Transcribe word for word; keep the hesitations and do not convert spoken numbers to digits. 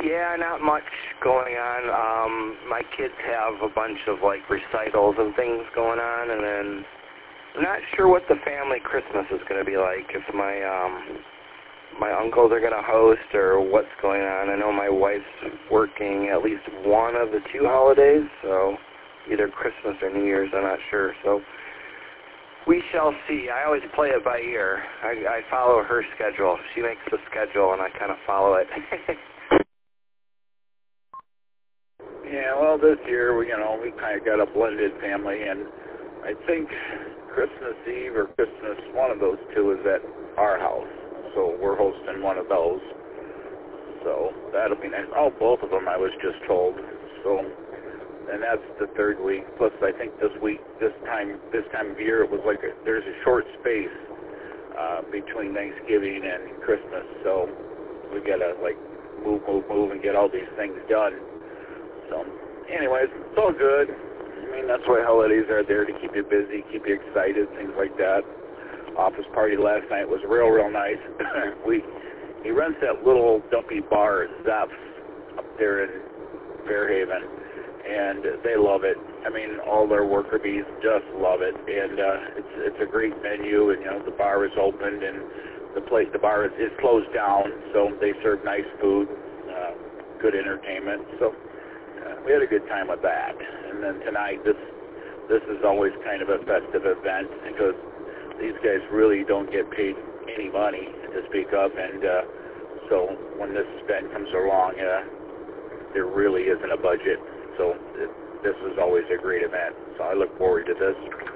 Yeah, not much going on. Um, my kids have a bunch of, like, recitals and things going on, and then I'm not sure what the family Christmas is going to be like, if my, um, my uncles are going to host or what's going on. I know my wife's working at least one of the two holidays, so either Christmas or New Year's, I'm not sure. So we shall see. I always play it by ear. I, I follow her schedule. She makes the schedule, and I kind of follow it. Yeah, well, this year, we, you know, we kind of got a blended family, and I think Christmas Eve or Christmas, one of those two, is at our house. So we're hosting one of those. So that'll be nice. Oh, both of them, I was just told. So, and that's the third week. Plus, I think this week, this time, this time of year, it was like a, there's a short space uh, between Thanksgiving and Christmas. So we gotta like move, move, move, and get all these things done. So, anyways, it's all good. I mean, that's why holidays are there, to keep you busy, keep you excited, things like that. Office party last night was real, real nice. we he runs that little dumpy bar, Zeph's, up there in Fairhaven, and they love it. I mean, all their worker bees just love it, and uh, it's it's a great menu. And you know, the bar is opened, and the place, the bar is, is closed down, so they serve nice food, uh, good entertainment. So. Uh, we had a good time with that. And then tonight, this this is always kind of a festive event because these guys really don't get paid any money to speak of, and uh, so when this event comes along, uh, there really isn't a budget. So it, this is always a great event. So I look forward to this.